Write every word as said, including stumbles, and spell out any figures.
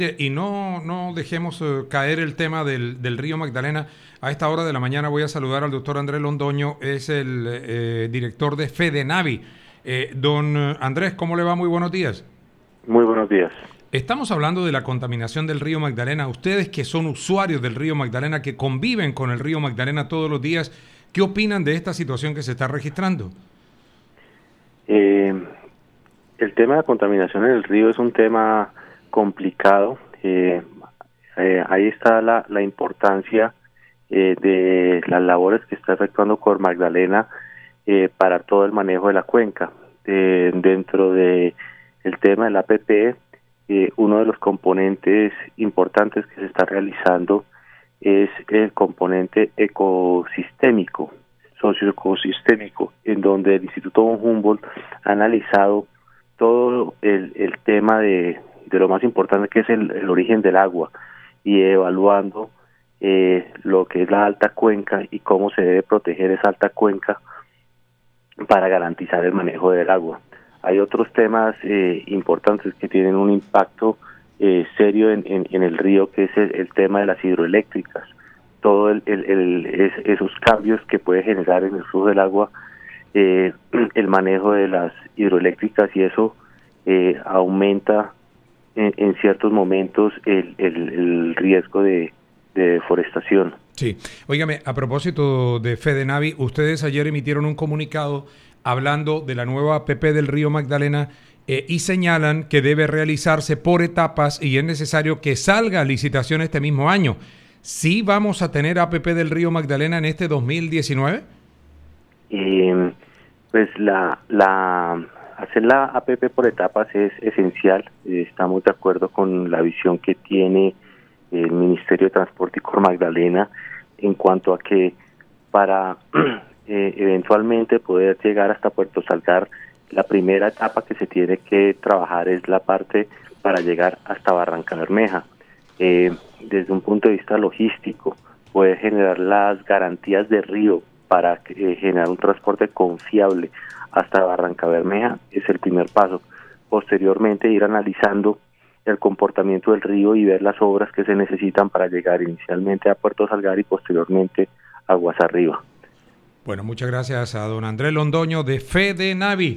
Y no, no dejemos eh, caer el tema del, del río Magdalena. A esta hora de la mañana voy a saludar al doctor Andrés Londoño, es el eh, director de FEDENAVI. Eh, don eh, Andrés, ¿cómo le va? Muy buenos días. Muy buenos días. Estamos hablando de la contaminación del río Magdalena. Ustedes que son usuarios del río Magdalena, que conviven con el río Magdalena todos los días, ¿qué opinan de esta situación que se está registrando? Eh, el tema de la contaminación en el río es un tema complicado. Eh, eh, ahí está la, la importancia eh, de las labores que está efectuando Cor Magdalena eh, para todo el manejo de la cuenca. Eh, dentro de el tema del A P P, eh, uno de los componentes importantes que se está realizando es el componente ecosistémico, socioecosistémico, en donde el Instituto von Humboldt ha analizado todo el, el tema de, de lo más importante, que es el, el origen del agua, y evaluando eh, lo que es la alta cuenca y cómo se debe proteger esa alta cuenca para garantizar el manejo del agua. Hay otros temas eh, importantes que tienen un impacto eh, serio en, en, en el río, que es el, el tema de las hidroeléctricas. Todo el, el, el, es, esos cambios que puede generar en el flujo del agua, eh, el manejo de las hidroeléctricas, y eso eh, aumenta en, en ciertos momentos el, el, el riesgo de, de deforestación. Sí, óigame, a propósito de FEDENAVI, ustedes ayer emitieron un comunicado hablando de la nueva A P P del río Magdalena eh, y señalan que debe realizarse por etapas y es necesario que salga a licitación este mismo año. ¿Sí vamos a tener A P P del río Magdalena en este dos mil diecinueve? Eh, pues la, la hacer la A P P por etapas es esencial. Eh, estamos de acuerdo con la visión que tiene el Ministerio de Transporte y Cor Magdalena en cuanto a que para eh, eventualmente poder llegar hasta Puerto Salgar, la primera etapa que se tiene que trabajar es la parte para llegar hasta Barranca Bermeja. Eh, desde un punto de vista logístico, poder generar las garantías de río para eh, generar un transporte confiable hasta Barranca Bermeja es el primer paso. Posteriormente, ir analizando el comportamiento del río y ver las obras que se necesitan para llegar inicialmente a Puerto Salgar y posteriormente aguas arriba. Bueno, muchas gracias a don Andrés Londoño de FEDENAVI.